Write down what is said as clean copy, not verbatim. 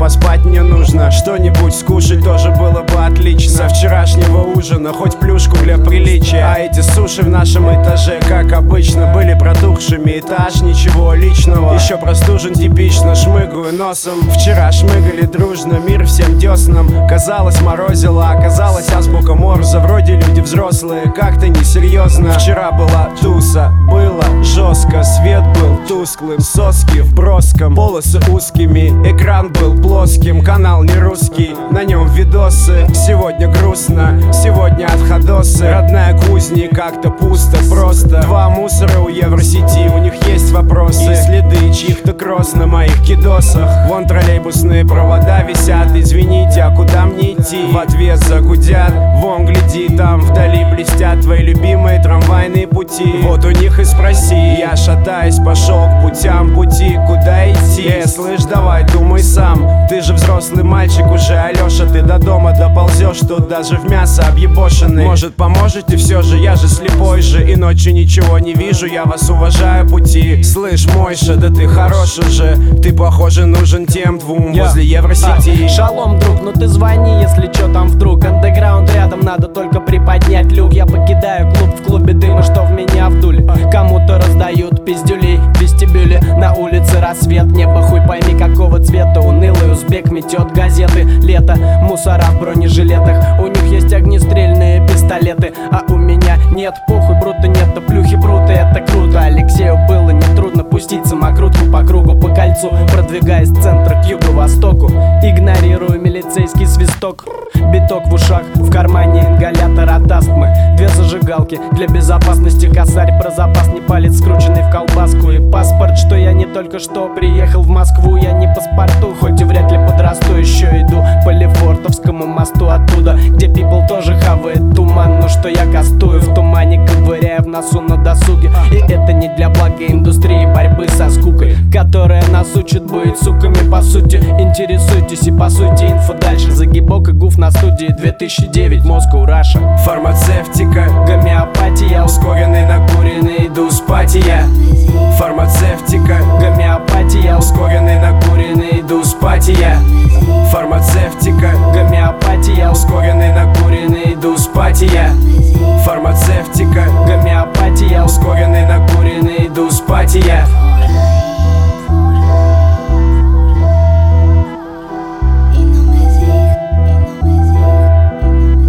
поспать мне нужно. Что-нибудь скушать тоже было бы отлично. Со вчерашнего ужина хоть плюшку для приличия. А эти суши в нашем этаже, как обычно, были протухшими. Этаж, ничего личного. Еще простужен типично, шмыгаю носом. Вчера шмыгали дружно, мир всем деснам. Казалось, морозило, оказалось азбука Морзе. Вроде люди взрослые, как-то несерьезно. Вчера была туса, было жестко. Свет был тусклым, соски в броском, волосы узкими, экран был плоским, канал не русский, на нем видосы. Сегодня грустно, сегодня отходосы. Родная кузни, как-то пусто, просто. Два мусора у Евросети, у них есть вопросы и следы чьих-то кросс на моих кидосах. Вон троллейбусные провода висят, извините, а куда мне идти? В ответ загудят, вон гляди, там вдали блестят твои любимые трамвайные пути. Вот у них и спроси, я шатаясь пошел к путям пути, куда идти? Слышь, давай думай сам, ты же взрослый мальчик уже, Алёша, ты до дома доползешь, тут даже в мясо объебошенный. Может, поможете все же, я же слепой же, и ночью ничего не вижу, я вас уважаю пути. Слышь, Мойша, да ты хорош уже, ты, похоже, нужен тем двум возле Евросети. Шалом, друг, ну ты звони, если чё там вдруг. Андеграунд рядом, надо только приподнять люк. Я покидаю клуб, в клубе дыма, что в меня вдули. Кому-то раздают пиздюлей в вестибюле. На улице рассвет, небо хуй пойми какого цвета. Унылый узбек метет газеты. Лето, мусора в бронежилетах. У них есть огнестрельные пистолеты, а у меня нет. Похуй, брута нет, то плюхи бруты, это круто. Алексею было нетрудно пустить самокрутку по кругу, по кольцу, продвигаясь с центра к юго-востоку. Игнорирую милицейский свисток. Биток в ушах, в кармане ингалятор от астмы. Две зажигалки для безопасности, косарь про запас, не палец скрученный в колбаску. И паспорт, что я не только что приехал в Москву. Я не паспорту, хоть и вряд ли подрасту. Еще иду по Лефортовскому мосту оттуда, где people тоже хавает туман. Но что я кастую в тумане, ковыряя в носу на досуге. И это не для блага индустрии борьбы со скукой, которая нас учит быть суками по сути. Интересуйтесь и по сути инфо дальше. Загибок и гуф на студии 2009, Москва, Раша. Фармацевтика, гомеопатия, ускоренный, накуренный, иду спать я. Фармацевтика, гомеопатия, ускоренный, накуренный, иду спать я.